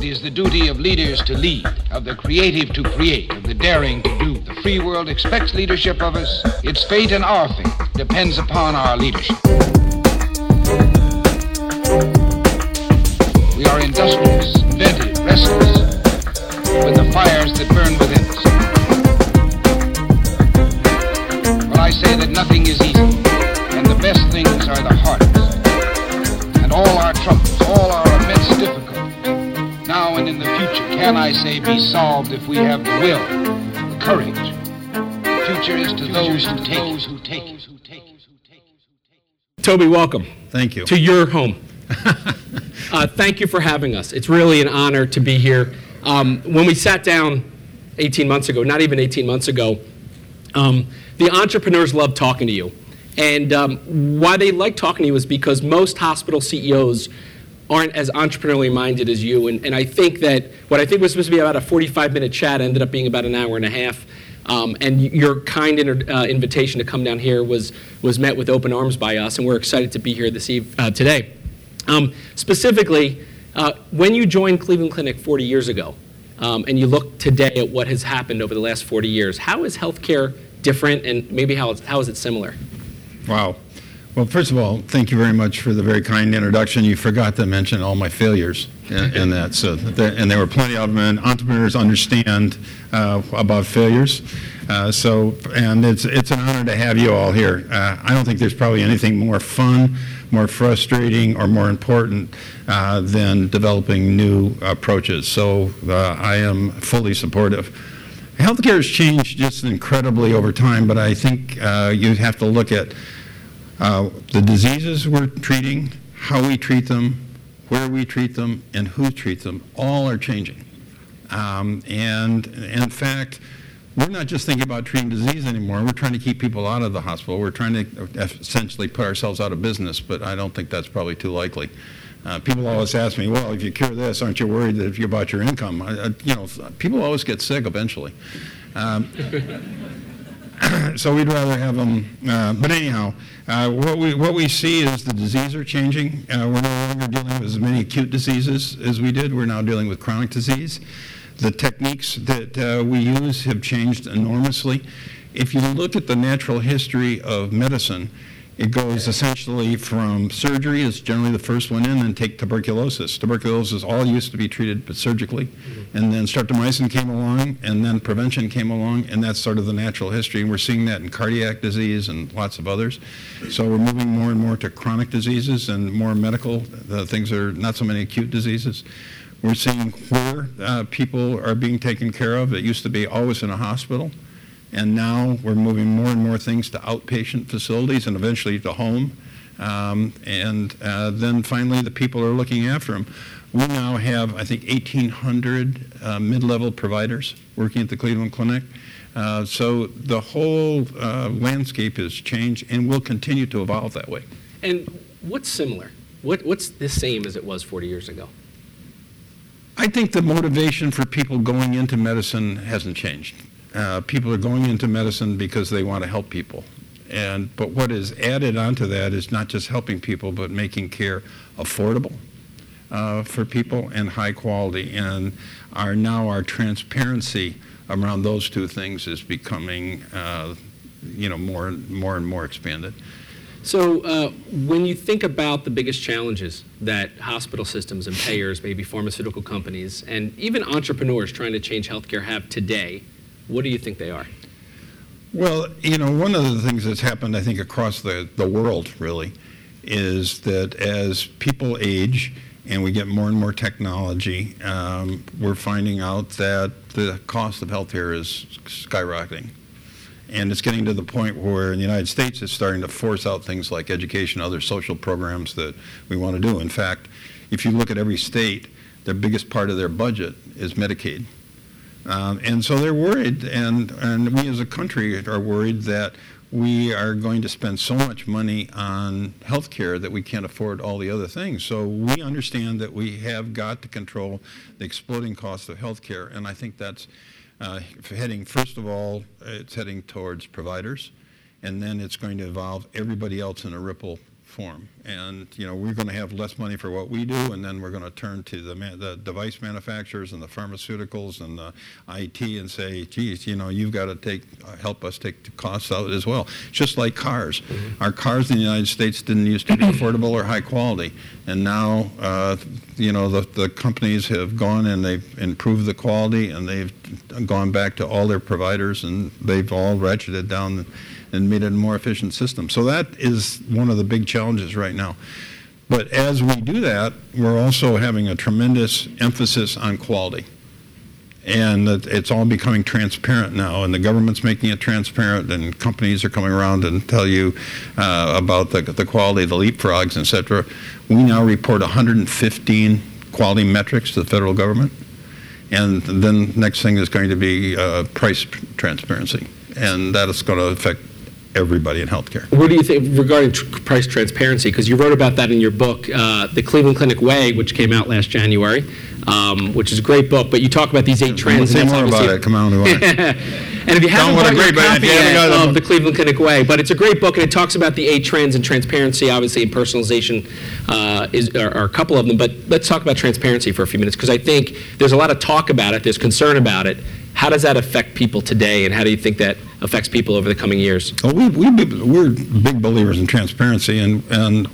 It is the duty of leaders to lead, of the creative to create, of the daring to do. The free world expects leadership of us. Its fate and our fate depends upon our leadership. We are industrious, inventive, restless, with the fires that burn within us. Well, I say that nothing is easy, and the best things are the hardest. And all our troubles, all our immense difficulties, now and in the future, can I say, be solved if we have the will, the courage. The future is to those who take it. Toby, welcome. Thank you. To your home. Thank you for having us. It's really an honor to be here. When we sat down 18 months ago, not even 18 months ago, the entrepreneurs love talking to you. And why they like talking to you is because most hospital CEOs aren't as entrepreneurially minded as you. And I think that what I think was supposed to be about a 45-minute chat ended up being about an hour and a half. And your kind invitation to come down here was met with open arms by us, and we're excited to be here today. Specifically, when you joined Cleveland Clinic 40 years ago, and you look today at what has happened over the last 40 years, how is healthcare different, and maybe how is it similar? Wow. Well, first of all, thank you very much for the very kind introduction. You forgot to mention all my failures in that. And there were plenty of them, and entrepreneurs understand about failures. And it's an honor to have you all here. I don't think there's probably anything more fun, more frustrating, or more important than developing new approaches. So I am fully supportive. Healthcare has changed just incredibly over time, but I think you have to look at the diseases we're treating, how we treat them, where we treat them, and who treats them. All are changing. And in fact, we're not just thinking about treating disease anymore. We're trying to keep people out of the hospital. We're trying to essentially put ourselves out of business, but I don't think that's probably too likely. People always ask me, well, if you cure this, aren't you worried that if you about your income? People always get sick eventually. So we'd rather have them. But anyhow, what we see is the disease are changing. We're no longer dealing with as many acute diseases as we did. We're now dealing with chronic disease. The techniques that we use have changed enormously. If you look at the natural history of medicine, it goes essentially from surgery is generally the first one in, and take tuberculosis. Tuberculosis all used to be treated but surgically, and then streptomycin came along, and then prevention came along, and that's sort of the natural history. And we're seeing that in cardiac disease and lots of others. So we're moving more and more to chronic diseases and more medical. Things are not so many acute diseases. We're seeing where people are being taken care of. It used to be always in a hospital. And now we're moving more and more things to outpatient facilities and eventually to home. Then finally, the people are looking after them. We now have, I think, 1,800 mid-level providers working at the Cleveland Clinic. So the whole landscape has changed and will continue to evolve that way. And what's similar? What's the same as it was 40 years ago? I think the motivation for people going into medicine hasn't changed. People are going into medicine because they want to help people. But what is added onto that is not just helping people, but making care affordable for people and high quality. And our transparency around those two things is becoming more and more expanded. So when you think about the biggest challenges that hospital systems and payers, maybe pharmaceutical companies, and even entrepreneurs trying to change healthcare have today, what do you think they are? Well, one of the things that's happened, I think, across the world, really, is that as people age and we get more and more technology, we're finding out that the cost of healthcare is skyrocketing. And it's getting to the point where in the United States it's starting to force out things like education, other social programs that we want to do. In fact, if you look at every state, the biggest part of their budget is Medicaid. And so they're worried, and we as a country are worried that we are going to spend so much money on health care that we can't afford all the other things. So we understand that we have got to control the exploding cost of health care, and I think that's heading, first of all, it's heading towards providers, and then it's going to involve everybody else in a ripple form. And, we're going to have less money for what we do, and then we're going to turn to the device manufacturers and the pharmaceuticals and the IT and say, geez, you've got to help us take the costs out as well. Just like cars. Mm-hmm. Our cars in the United States didn't used to be affordable or high quality. And now, the companies have gone and they've improved the quality, and they've gone back to all their providers, and they've all ratcheted down and made it a more efficient system. So that is one of the big challenges right now. But as we do that, we're also having a tremendous emphasis on quality. And it's all becoming transparent now, and the government's making it transparent, and companies are coming around and tell you about the quality of the leapfrogs, et cetera. We now report 115 quality metrics to the federal government. And then next thing is going to be price transparency. And that is going to affect everybody in healthcare. What do you think regarding price transparency? Because you wrote about that in your book, The Cleveland Clinic Way, which came out last January, which is a great book, but you talk about these 8 trends. Say more about it. Come on. And if you haven't bought your copy of The Cleveland Clinic Way, but it's a great book, and it talks about the 8 trends, and transparency, obviously, and personalization are a couple of them. But let's talk about transparency for a few minutes, because I think there's a lot of talk about it, there's concern about it. How does that affect people today, and how do you think that affects people over the coming years? Well, we're big believers in transparency, and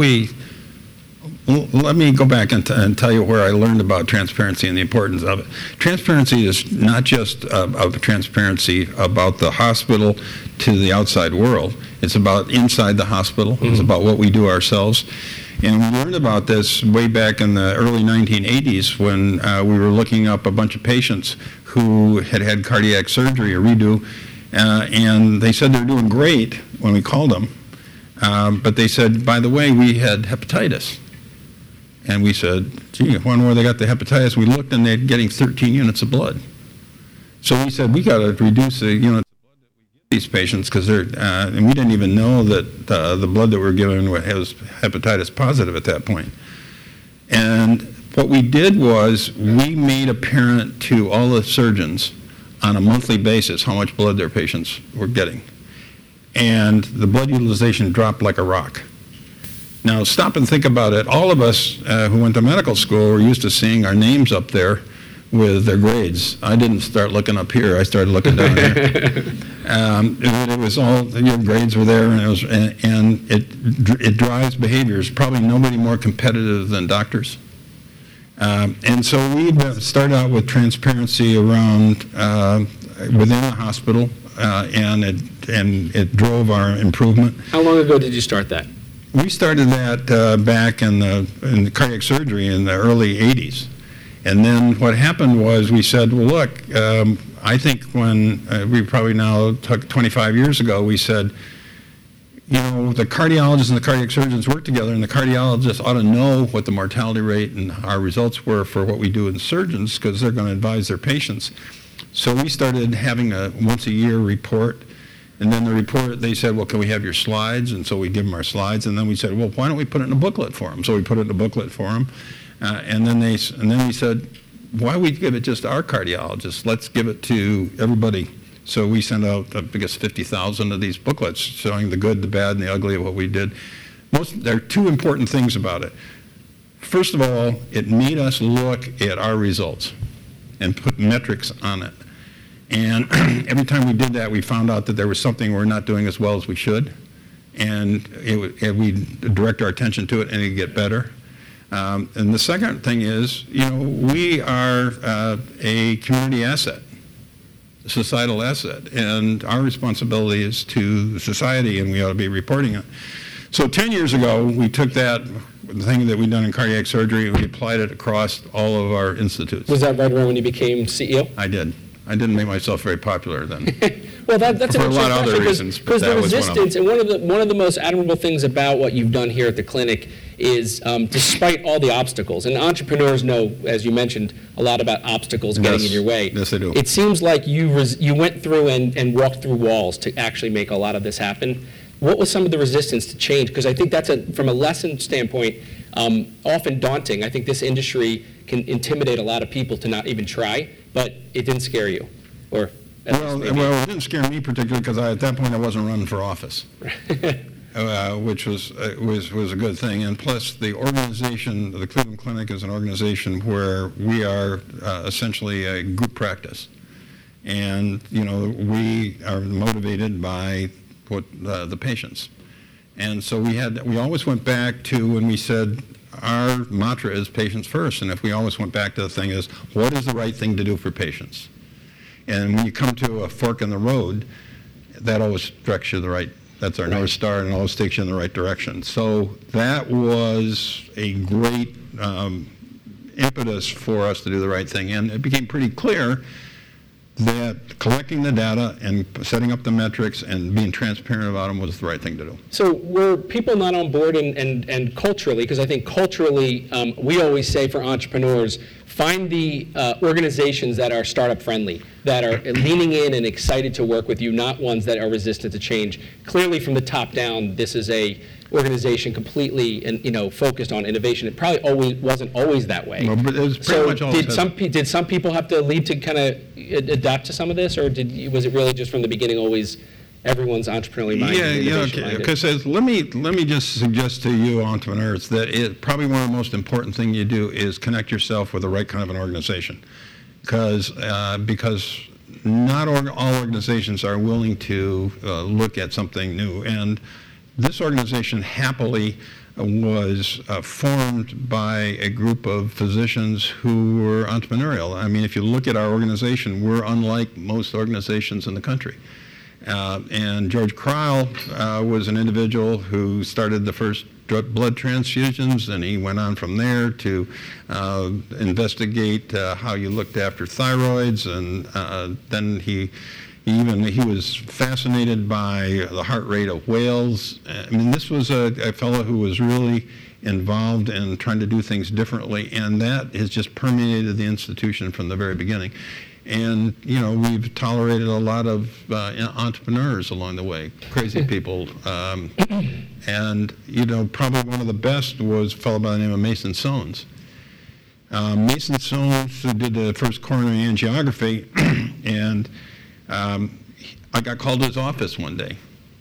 let me go back and tell you where I learned about transparency and the importance of it. Transparency is not just of transparency about the hospital to the outside world. It's about inside the hospital. Mm-hmm. It's about what we do ourselves. And we learned about this way back in the early 1980s when we were looking up a bunch of patients who had cardiac surgery or redo, and they said they're doing great when we called them, but they said, by the way, we had hepatitis. And we said, gee, I wonder where they got the hepatitis. We looked, and they're getting 13 units of blood. So we said, we got to reduce the units of blood that we give these patients, because and we didn't even know that the blood that we're giving was hepatitis positive at that point. And what we did was we made apparent to all the surgeons on a monthly basis how much blood their patients were getting. And the blood utilization dropped like a rock. Now, stop and think about it. All of us who went to medical school were used to seeing our names up there with their grades. I didn't start looking up here. I started looking down here. It was all, your grades were there, and it drives behaviors. Probably nobody more competitive than doctors. And so we started out with transparency around within the hospital, and it drove our improvement. How long ago did you start that? We started that back in the cardiac surgery in the early 80s. And then what happened was we said, well, look, I think when we probably now took 25 years ago, we said, the cardiologists and the cardiac surgeons work together, and the cardiologists ought to know what the mortality rate and our results were for what we do in surgeons, because they're going to advise their patients. So we started having a once-a-year report. And then the report, they said, well, can we have your slides? And so we give them our slides. And then we said, well, why don't we put it in a booklet for them? So we put it in a booklet for them. And then we said, why we give it just to our cardiologists? Let's give it to everybody. So we sent out, I guess, 50,000 of these booklets showing the good, the bad, and the ugly of what we did. There are 2 important things about it. First of all, it made us look at our results and put metrics on it. And every time we did that, we found out that there was something we're not doing as well as we should. And we direct our attention to it, and it'd get better. And the second thing is, we are a community asset, a societal asset. And our responsibility is to society, and we ought to be reporting it. So 10 years ago, we took that thing that we'd done in cardiac surgery, and we applied it across all of our institutes. Was that right around when you became CEO? I did. I didn't make myself very popular then. Well, that's for a lot of other reasons, but that was one of them. Because the resistance, and one of the most admirable things about what you've done here at the clinic is, despite all the obstacles, and entrepreneurs know, as you mentioned, a lot about obstacles getting in your way. Yes, they do. It seems like you went through and walked through walls to actually make a lot of this happen. What was some of the resistance to change? Because I think that's, from a lesson standpoint, often daunting. I think this industry can intimidate a lot of people to not even try, but it didn't scare you, or well, it didn't scare me particularly, because at that point I wasn't running for office. which was a good thing. And plus, the organization, the Cleveland Clinic, is an organization where we are essentially a group practice, and we are motivated by what the patients. And so we always went back to when we said our mantra is patients first, and if we always went back to the thing is what is the right thing to do for patients. And when you come to a fork in the road, that always directs you that's our North Star, and always takes you in the right direction. So that was a great impetus for us to do the right thing. And it became pretty clear that collecting the data and setting up the metrics and being transparent about them was the right thing to do. So were people not on board and culturally, because I think culturally, we always say for entrepreneurs, find the organizations that are startup friendly, that are leaning in and excited to work with you, not ones that are resistant to change. Clearly from the top down, this is a organization completely focused on innovation. It probably wasn't always that way. No, but it was pretty much always did some people have to lead to kind of adapt to some of this, or was it really just from the beginning always everyone's entrepreneurially minded? Yeah, because let me just suggest to you entrepreneurs that probably one of the most important things you do is connect yourself with the right kind of an organization, because not all organizations are willing to look at something new. And this organization happily was formed by a group of physicians who were entrepreneurial. I mean, if you look at our organization, we're unlike most organizations in the country. And George Cryle was an individual who started the first blood transfusions, and he went on from there to investigate how you looked after thyroids, and then he was fascinated by the heart rate of whales. I mean, this was a fellow who was really involved in trying to do things differently, and that has just permeated the institution from the very beginning. And, we've tolerated a lot of entrepreneurs along the way, crazy people. And, probably one of the best was a fellow by the name of Mason Sones. Mason Sones did the first coronary angiography, and I got called to his office one day,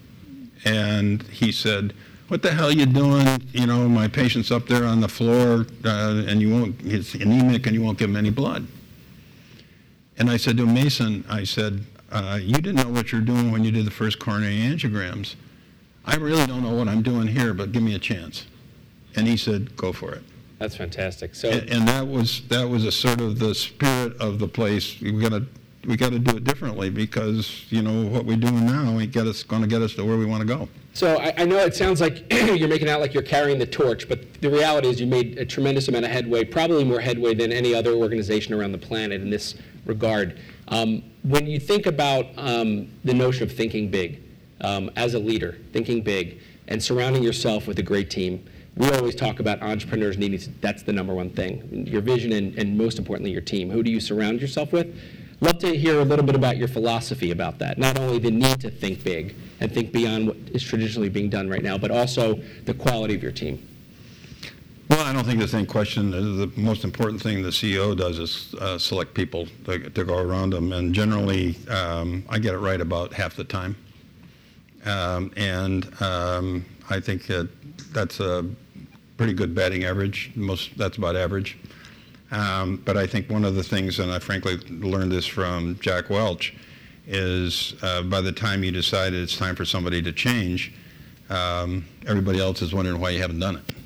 and he said, "What the hell are you doing? My patient's up there on the floor, and he's anemic, and you won't give him any blood." And I said to him, "Mason, I said, you didn't know what you're doing when you did the first coronary angiograms. I really don't know what I'm doing here, but give me a chance." And he said, "Go for it." That's fantastic. So, and that was a sort of the spirit of the place. We got to do it differently, because what we're doing now ain't going to get us to where we want to go. So I know it sounds like you're making out like you're carrying the torch, but the reality is you made a tremendous amount of headway, probably more headway than any other organization around the planet in this regard. When you think about the notion of thinking big, as a leader, thinking big, and surrounding yourself with a great team, we always talk about entrepreneurs needing to, that's the number one thing, your vision and most importantly your team. Who do you surround yourself with? Love to hear a little bit about your philosophy about that. Not only the need to think big and think beyond what is traditionally being done right now, but also the quality of your team. Well, I don't think there's any question. The most important thing the CEO does is select people to go around them, and generally I get it right about half the time. I think that's a pretty good batting average. That's about average. But I think one of the things, and I frankly learned this from Jack Welch, is by the time you decide it's time for somebody to change, everybody else is wondering why you haven't done it.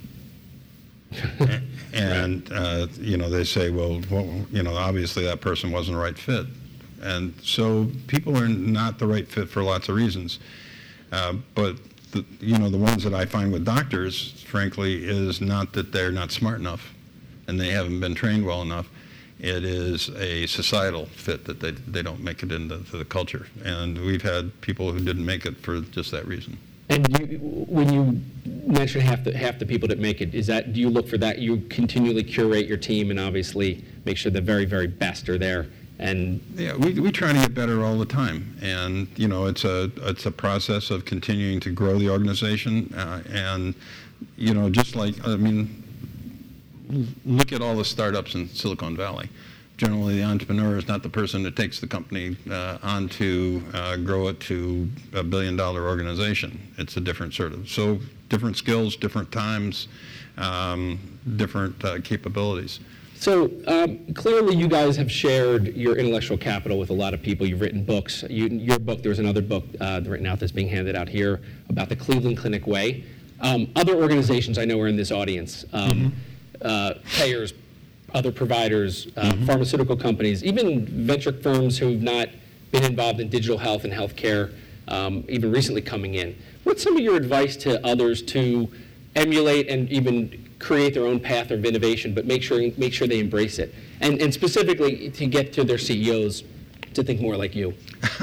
And they say, well, obviously that person wasn't the right fit. And so people are not the right fit for lots of reasons. But the ones that I find with doctors, frankly, is not that they're not smart enough and they haven't been trained well enough. It is a societal fit that they don't make it into the culture. And we've had people who didn't make it for just that reason. And when you mention half the people that make it, do you look for that? You continually curate your team and obviously make sure the very, very best are there. And yeah, we try to get better all the time, and it's a process of continuing to grow the organization, and just like look at all the startups in Silicon Valley. generally the entrepreneur is not the person that takes the company on to grow it to a billion-dollar organization. It's a different so different skills, different times, different capabilities. So clearly you guys have shared your intellectual capital with a lot of people. You've written books. Your book, there was another book written out that's being handed out here about the Cleveland Clinic Way. Other organizations I know are in this audience, payers, other providers, pharmaceutical companies, even venture firms who've not been involved in digital health and healthcare, even recently coming in. What's some of your advice to others to emulate and even create their own path of innovation, but make sure they embrace it, and specifically to get to their CEOs to think more like you?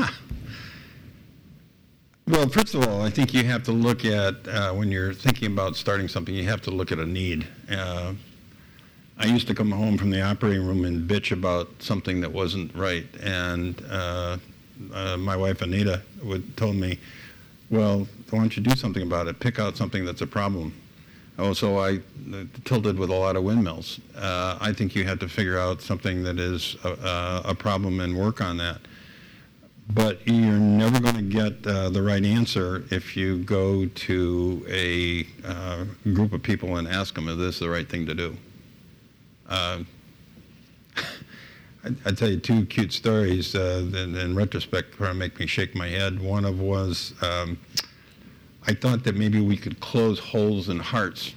Well, first of all, I think you have to look at, when you're thinking about starting something, you have to look at a need. I used to come home from the operating room and bitch about something that wasn't right, and my wife Anita told me, well, why don't you do something about it? Pick out something that's a problem. Oh, so I tilted with a lot of windmills. I think you have to figure out something that is a problem and work on that. But you're never going to get the right answer if you go to a group of people and ask them, is this the right thing to do? I'd tell you two cute stories that in retrospect probably make me shake my head. One of was I thought that maybe we could close holes in hearts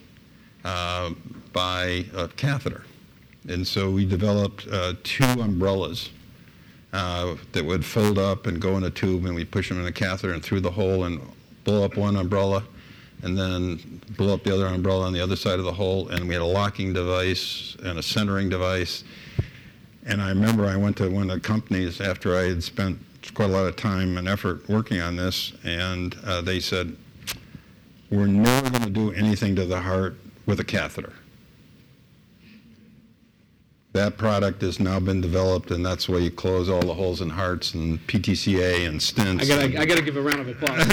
by a catheter. And so we developed two umbrellas that would fold up and go in a tube, and we'd push them in a catheter and through the hole and blow up one umbrella and then blow up the other umbrella on the other side of the hole. And we had a locking device and a centering device. And I remember I went to one of the companies after I had spent quite a lot of time and effort working on this, and they said, we're never going to do anything to the heart with a catheter. That product has now been developed, and that's where you close all the holes in hearts and PTCA and stents. I got to give a round of applause.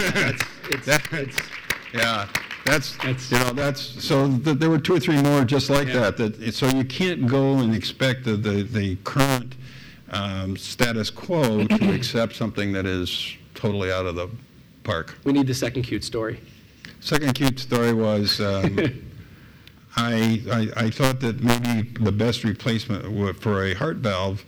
There were two or three more just like that. So you can't go and expect the current status quo to accept something that is totally out of the park. We need the second cute story. Second cute story was I thought that maybe the best replacement for a heart valve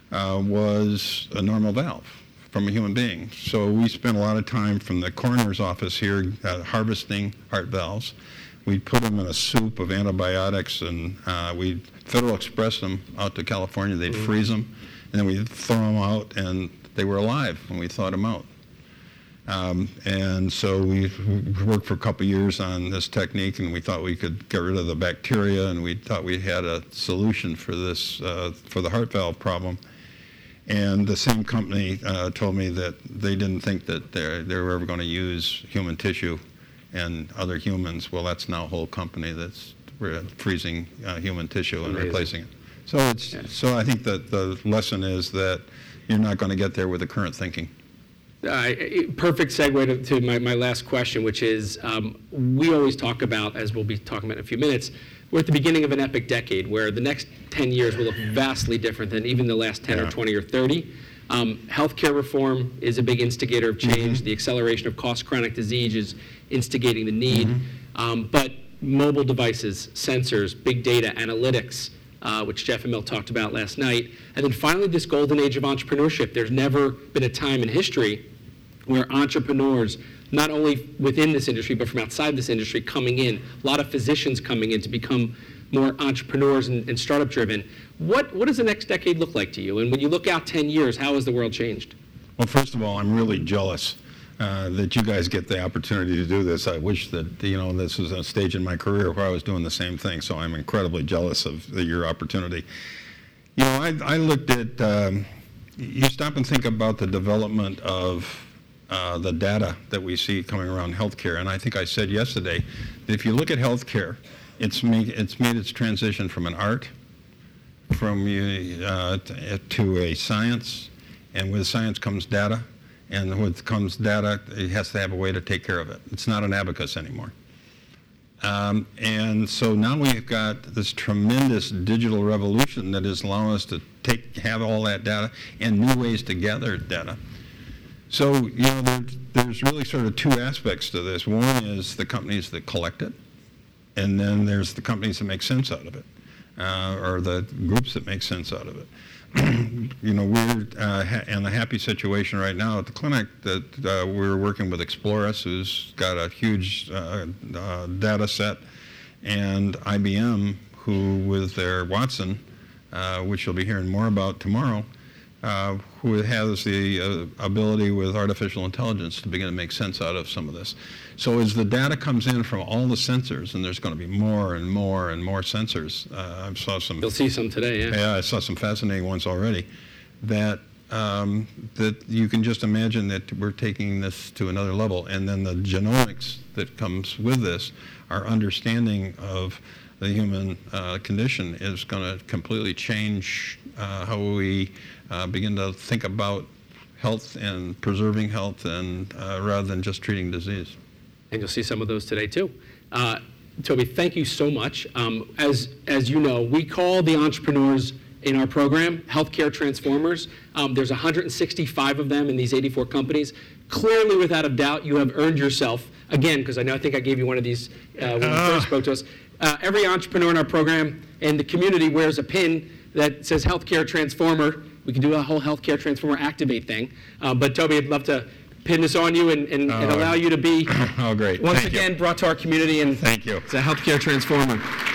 was a normal valve from a human being. So we spent a lot of time from the coroner's office here harvesting heart valves. We'd put them in a soup of antibiotics, and we'd Federal Express them out to California. They'd freeze them, and then we'd throw them out, and they were alive when we thawed them out. And so we worked for a couple of years on this technique, and we thought we could get rid of the bacteria, and we thought we had a solution for this, for the heart valve problem. And the same company told me that they didn't think that they were ever going to use human tissue and other humans. Well, that's now a whole company that's freezing human tissue and replacing it. So I think that the lesson is that you're not going to get there with the current thinking. Perfect segue to my last question, which is we always talk about, as we'll be talking about in a few minutes, we're at the beginning of an epic decade where the next 10 years will look vastly different than even the last 10 or 20 or 30. Healthcare reform is a big instigator of change. The acceleration of chronic disease is instigating the need. But mobile devices, sensors, big data, analytics, which Jeff and Mel talked about last night. And then finally, this golden age of entrepreneurship. There's never been a time in history where entrepreneurs, not only within this industry, but from outside this industry, coming in, a lot of physicians coming in to become more entrepreneurs and startup driven. What does the next decade look like to you? And when you look out 10 years, how has the world changed? Well, first of all, I'm really jealous that you guys get the opportunity to do this. I wish that, this was a stage in my career where I was doing the same thing, so I'm incredibly jealous of your opportunity. I looked at, you stop and think about the development of the data that we see coming around healthcare, and I think I said yesterday that if you look at healthcare, it's made its transition from an art, to a science, and with science comes data, and with comes data, it has to have a way to take care of it. It's not an abacus anymore. And so now we've got this tremendous digital revolution that is allowing us to have all that data and new ways to gather data. So, there's really sort of two aspects to this. One is the companies that collect it, and then there's the companies that make sense out of it, or the groups that make sense out of it. We're in a happy situation right now at the clinic that we're working with Explorus, who's got a huge data set, and IBM, who with their Watson, which you'll be hearing more about tomorrow, who has the ability with artificial intelligence to begin to make sense out of some of this. So as the data comes in from all the sensors, and there's going to be more and more and more sensors, I saw some. You'll see some today, yeah. Yeah, I saw some fascinating ones already. That you can just imagine that we're taking this to another level, and then the genomics that comes with this, our understanding of the human condition is going to completely change how we begin to think about health and preserving health, and rather than just treating disease. And you'll see some of those today too. Toby, thank you so much. As you know, we call the entrepreneurs in our program Healthcare Transformers. There's 165 of them in these 84 companies. Clearly, without a doubt, you have earned yourself, again, because I think I gave you one of these when you first spoke to us. Every entrepreneur in our program and the community wears a pin that says Healthcare Transformer. We can do a whole Healthcare Transformer Activate thing. But Toby, I'd love to pin this on you and allow you to be great. once again brought to our community, and thank you. It's a Healthcare Transformer.